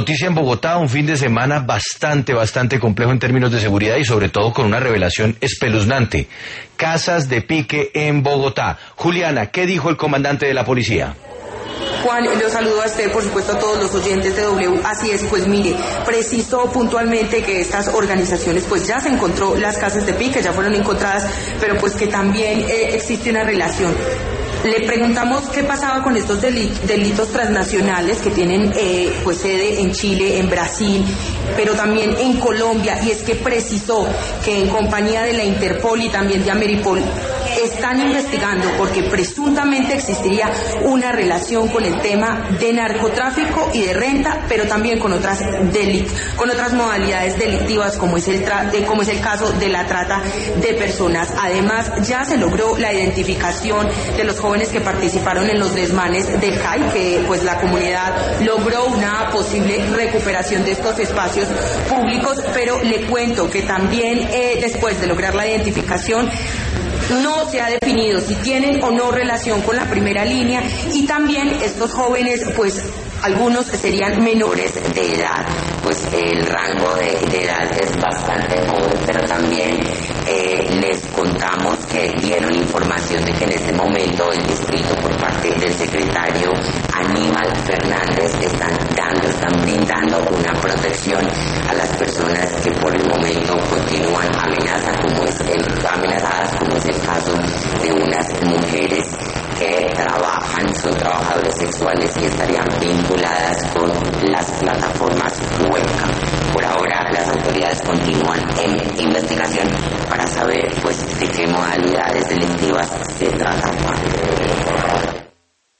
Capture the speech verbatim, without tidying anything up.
noticia en Bogotá, un fin de semana bastante, bastante complejo en términos de seguridad y sobre todo con una revelación espeluznante. Casas de pique en Bogotá. Juliana, ¿qué dijo el comandante de la policía? Juan, lo saludo a usted, por supuesto a todos los oyentes de W. Así es, pues mire, precisó puntualmente que estas organizaciones, pues ya se encontró las casas de pique, ya fueron encontradas, pero pues que también eh, existe una relación. Le preguntamos qué pasaba con estos delitos, delitos transnacionales que tienen eh, pues sede en Chile, en Brasil, pero también en Colombia, y es que precisó que en compañía de la Interpol y también de Ameripol están investigando porque presuntamente existiría una relación con el tema de narcotráfico y de renta, pero también con otras delit con otras modalidades delictivas como es el tra de, como es el caso de la trata de personas. Además, ya se logró la identificación de los jóvenes que participaron en los desmanes del C A I, que pues la comunidad logró una posible recuperación de estos espacios públicos, pero le cuento que también eh, después de lograr la identificación no se ha definido si tienen o no relación con la primera línea, y también estos jóvenes, pues algunos serían menores de edad. Pues el rango de, de edad es bastante joven, pero también eh, les contamos que dieron información de que en este momento el distrito, por parte del secretario Aníbal Fernández, están dando, están brindando una protección a las personas que por el momento continúan amenaza, como es el, amenazadas, como es el caso de unas mujeres que trabajan, son trabajadoras sexuales y estarían vinculadas con las plataformas webcam. Por ahora las autoridades continúan en investigación para saber pues de qué modalidades delictivas se trata.